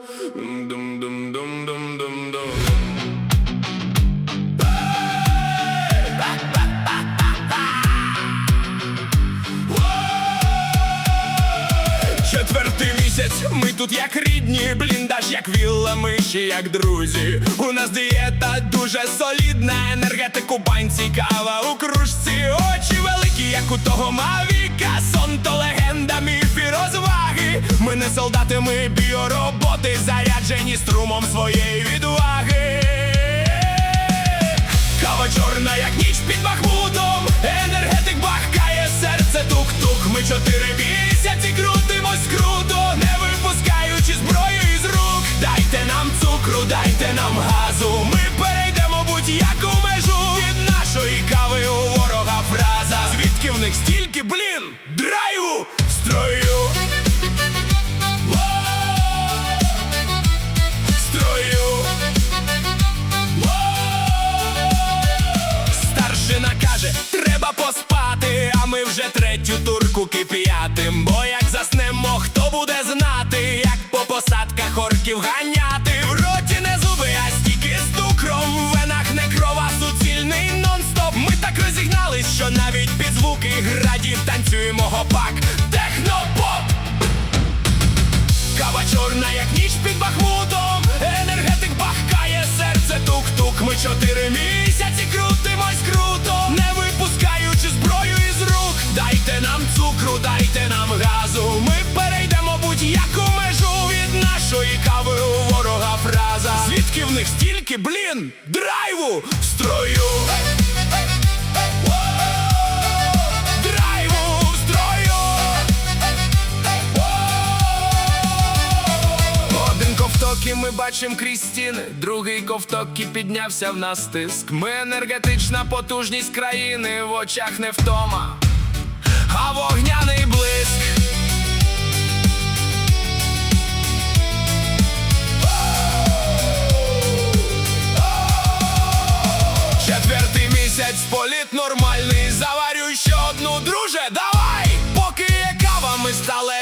Четвертий місяць, ми тут як рідні, бліндаж як вілла, ми ще як друзі. У нас дієта дуже солідна, енергетик у банці, кава у кружці. Очі великі, як у того Мавіка, сон то легенда, міф і розваги. Ми не солдати, ми біороботи, заряджені струмом своєї відваги. Кава чорна, як ніч під Бахмутом, енергетик бахкає, серце тук-тук. Ми 4 місяці крутимось круто, не випускаючи зброю із рук. Дайте нам цукру, дайте нам газу, ми перейдемо будь-яку межу. Від нашої кави у ворога фраза: звідки в них стільки, блін, драйву в строю? Старшина каже, треба поспати, а ми вже третю турку кип'ятим. Бо як заснемо, хто буде знати, як по посадках орків ганяти. В роті не зуби, а стільки з цукром, в венах не кров, а суцільний нон-стоп. Ми так розігнались, що навіть під звуки градів танцюємо гопак технопоп. Кава чорна, як ніч під Бахмутом, енергетик бахкає, серце тук-тук. Ми 4 місяці крутимось круто, не випускаючи зброю із рук. Дайте нам цукру, дайте нам газу, ми перейдемо будь-яку межу. Від нашої кави у ворога фраза: звідки в них стільки, блін, драйву в строю? І ми бачим крізь стіни, другий ковток і піднявся в нас тиск. Ми енергетична потужність країни, в очах не втома, а вогняний блиск. Четвертий місяць, політ нормальний, заварюй ще одну, друже, давай! Поки є кава, ми стали